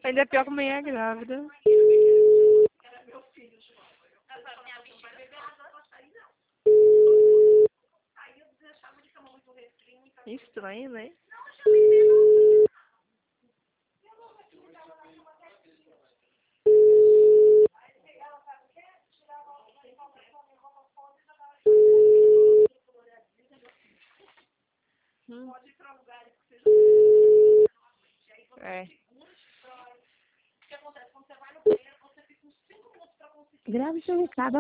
Ainda é pior que mulher grávida. Estranho, né? É. Grave seu recado.